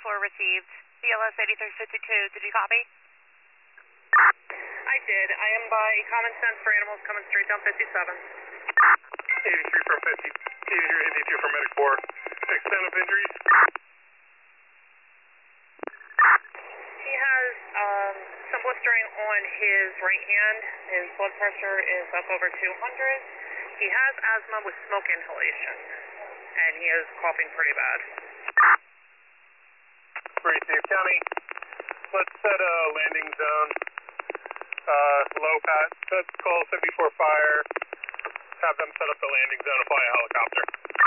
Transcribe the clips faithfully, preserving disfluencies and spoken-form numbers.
four received. B L S eighty-three fifty-two, did you copy? I did. I am by Common Sense for Animals coming straight down fifty-seven. eighty-three from fifty, eighty-three fifty-two from Medic four. Extent of injuries? He has um, some blistering on his right hand. His blood pressure is up over two hundred. He has asthma with smoke inhalation, and he is coughing pretty bad. Receive County. Let's set a landing zone. Uh, low pat. Let's call seventy-four fire. Have them set up the landing zone and fly a helicopter.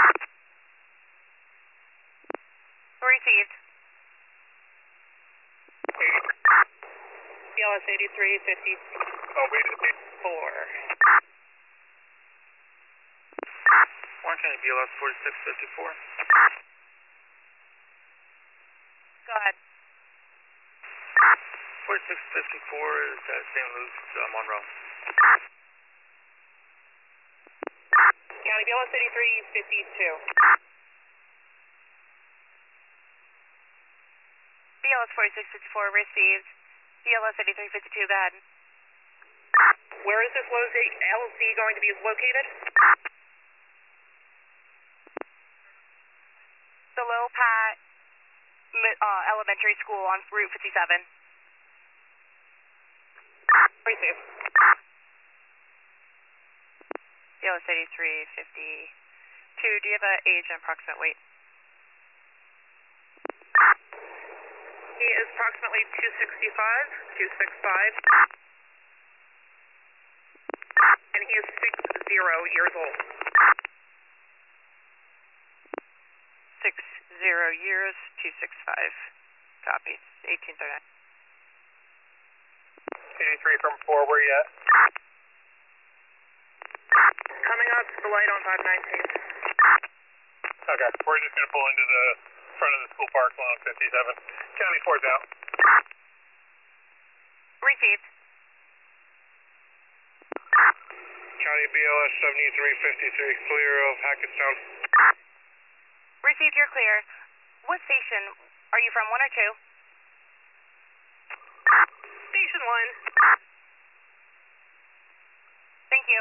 Received. B L S eighty-three fifty-four. Oh, wait a minute. Orange County B L S forty-six fifty-four. Go ahead. forty-six fifty-four is at Saint Luke's, uh, Monroe. County B L S eighty-three fifty-two. B L S forty-six fifty-four received. B L S eighty-three fifty-two, go ahead. Where is this L Z going to be located? The Low Pat uh, Elementary School on Route fifty-seven. Receive. B L S eighty-three fifty-two, do you have an age and approximate weight? He is approximately two sixty-five, two sixty-five. And he is six zero years old. Six zero years, two six five. Copy. Eighteen thirty-nine. eighty-three from four, where you at? Coming up to the light on five nineteen. Okay, we're just gonna pull into the front of the school park along fifty-seven. County four's out. Received. County B L S seventy-three fifty-three, clear of Hackettstown. Received, you're clear. What station? Are you from, one or two? Station one. Thank you.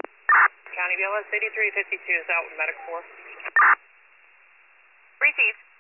County B L S eighty-three fifty-two is out with Medic four. Received.